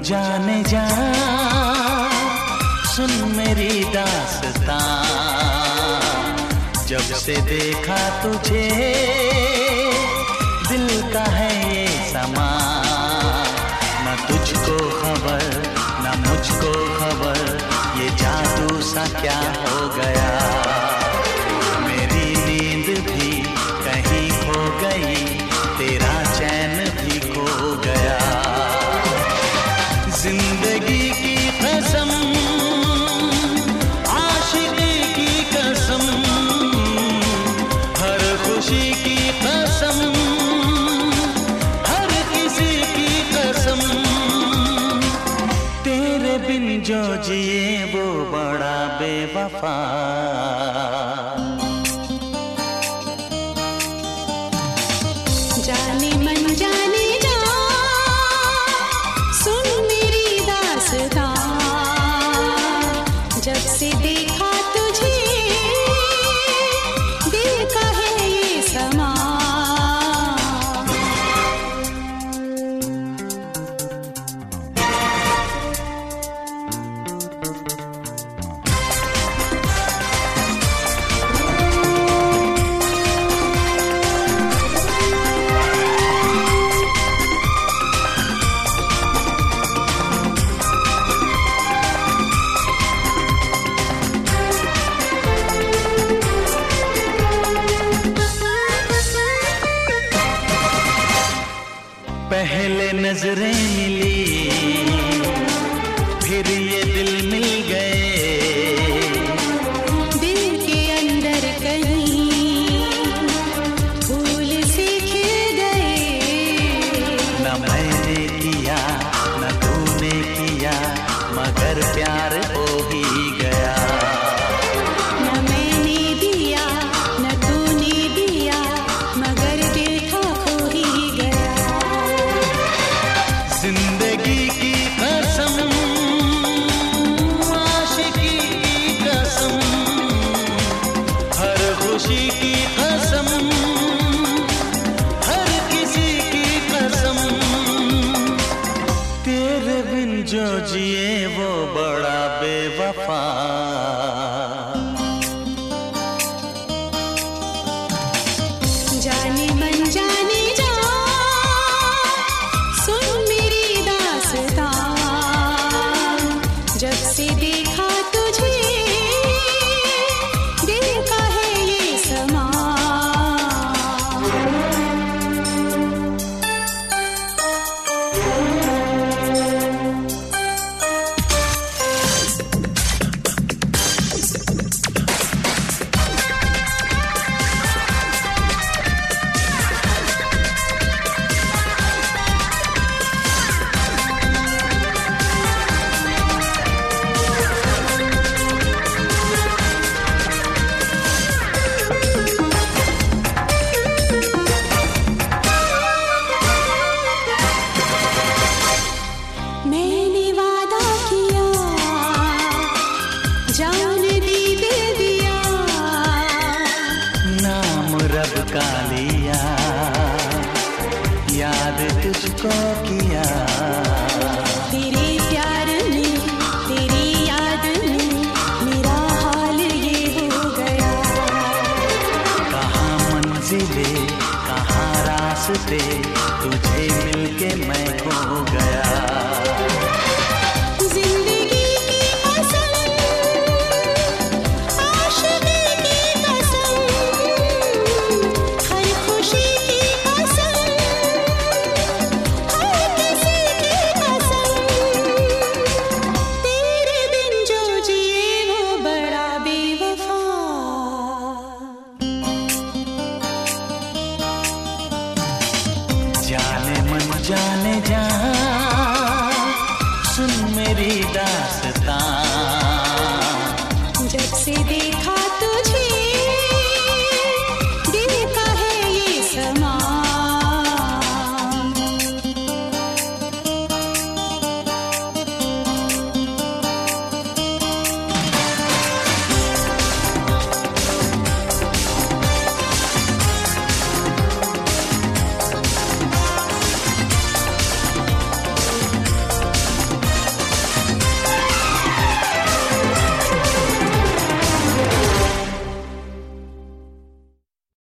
जाने जा, सुन मेरी दास्तां। जब से देखा तुझे दिल का है ये समा, न तुझको खबर न मुझको खबर, ये जादू सा क्या हो गया। मेरी नींद भी कहीं खो गई, तेरा चैन भी खो गया। जिंदगी की कसम, आशिकी की कसम, हर खुशी की कसम, हर किसी की कसम, तेरे बिन जो जिए वो बड़ा बेवफा। जाने मन जाने जा, सुन मेरी दास्तां। जब से देखा तुझे दिल का है ये समा। पहले नजरें मिली, फिर ये दिल मिल गए। दिल के अंदर कहीं फूल से खिल गए। न मैंने किया न तूने किया, मगर प्यार हो ही गया। न मैंने दिया न तूने दिया, मगर दिल था खो ही गया। जिंदगी की कसम, आशिकी की कसम, हर खुशी की कसम, हर किसी की कसम, तेरे बिन जो जिए वो बड़ा बेवफा। जाने मन जाने जा, सुन मेरी दास्तां। जब से देखा तुझे दिल का है ये समा। मैंने वादा किया, जान दी दे दिया। नाम रब का लिया, याद तुझको किया। तेरे प्यार में तेरी याद में मेरा हाल ये हो गया। कहाँ मंजिले कहाँ रास्ते, तुझे मिलके मैं खो गया। जिंदगी की कसम, आशिकी की कसम, हर खुशी की कसम, हर किसी की कसम, तेरे बिन जो जिए वो बड़ा बेवफा। जाने मन जाने जा, सुन मेरी दास्तां।